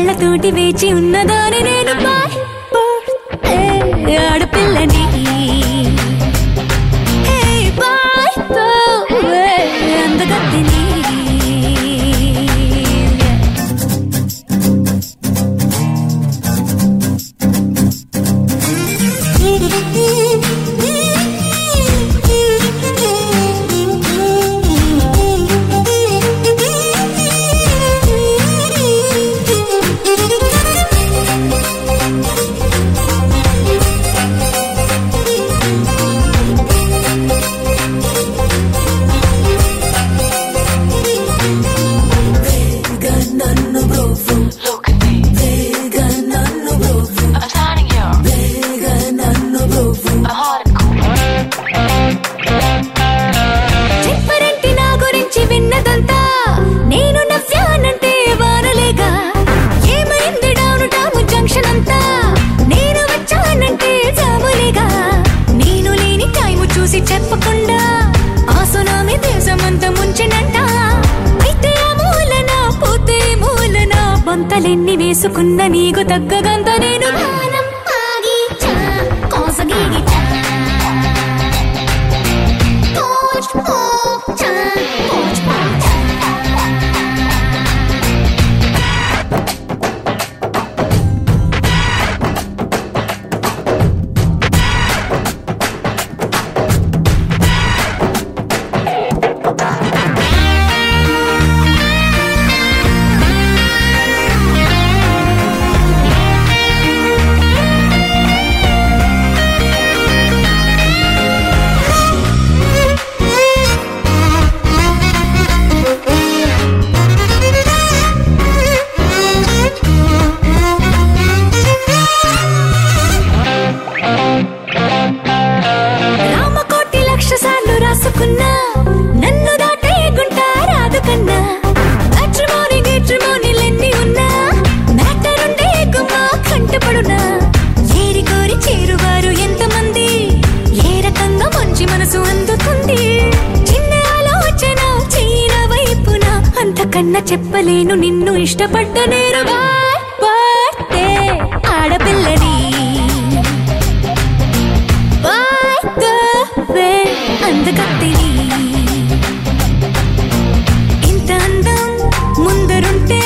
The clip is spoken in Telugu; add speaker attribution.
Speaker 1: కళ్ళతోటి వేచి ఉన్నదాని నేను ఆడపిల్లని అందగత్తిని చెప్పకుండా ఆ సునామీ దేశమంతా ముంచినంట. అయితే ఆ మూలన పోతే మూలన బంతలెన్ని వేసుకున్న నీకు తగ్గగంత నేను నన్ను దాటే గుంటా రాదు కన్నా మ్యాట్రిమోనీలెన్ని ఉన్నా మ్యాటరుండే గుమ్మా కంటపడునా ఏరి కోరి చేరువారు ఎంతమంది ఏ రకంగా మంచి మనసు అందుతుంది చిన్న ఆలోచన చీర వైపున అంతకన్నా చెప్పలేను నిన్ను ఇష్టపడ్డ నేరుగా ఆడపిల్లని అందగత్తిని ఇంత అందం ముందరుంటే